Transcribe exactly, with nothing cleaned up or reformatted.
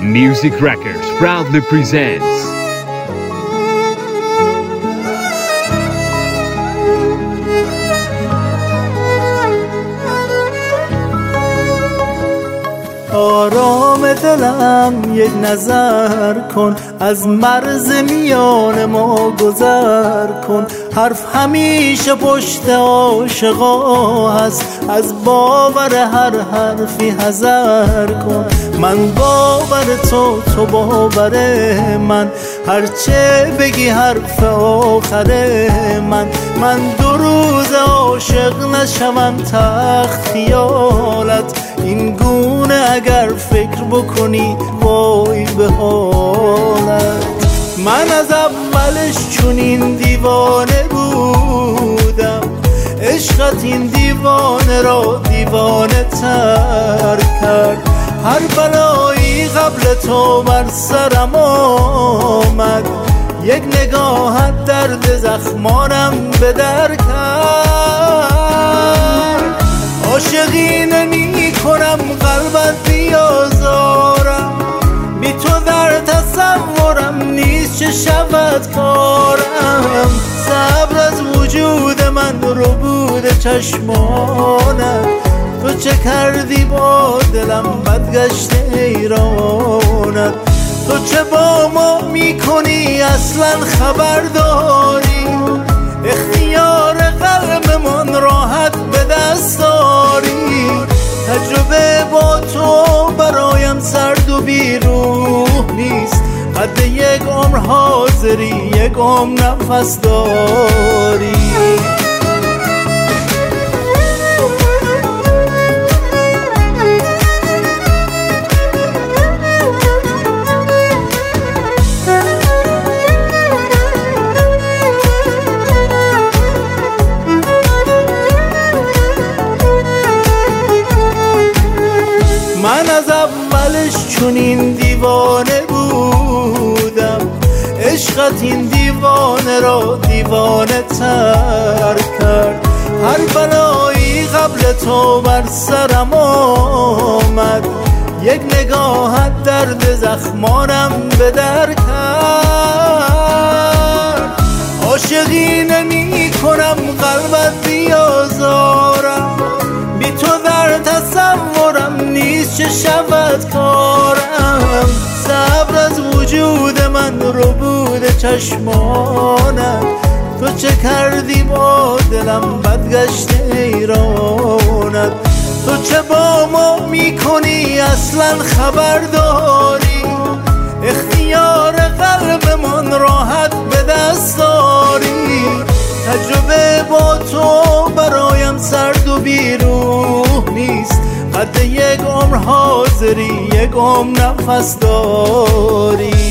Music Records proudly presents آرام دلم یک نظر کن، از مرز میان ما گذر کن. حرف همیشه پشت عاشقا هست، از باور هر حرفی حذر کن. من باور تو، تو باور من، هرچه بگی حرف آخر من. من دو روز عاشق نشوم تخت خیالت، این گونه اگر فکر بکنی وای به حالت. من از اولش چونین دیوانه بودم، عشقت این دیوانه را دیوانه تر کرد. هر بلایی قبل تو بر سرم آمد، یک نگاهت درد زخمانم به در کرد. عاشقی نمی کنم قلبت بیازارم، بی تو در تصورم نیست چه شود کارم. صبر از وجود من رو بود چشمانم، تو چه کردی با دلم بدگشت ایرانت. تو چه با ما میکنی اصلا خبر داری؟ اختیار قلب من راحت به دست داری. تجربه با تو برایم سرد و بیروح نیست، قد یک عمر حاضری یک عمر نفس داری. من از اولش چونین دیوانه بودم، عشقت این دیوانه را دیوانه تر کرد. هر بلایی قبل تو بر سرم آمد، یک نگاهت درد زخمانم به در کرد. عاشقی نمی کنم قلبت بیازارم، بی تو در تصورم نیست چه شود کارم. صبر از وجود من رو بود چشمانم، تو چه کردی با دلم بدگشت ایرانت. تو چه با ما میکنی اصلا خبر داری؟ اختیار قلب من راحت به دست داری. تجربه با تو برایم سرد و بیروح نیست، قد یک عمر حاضری یک عمر نفس داری.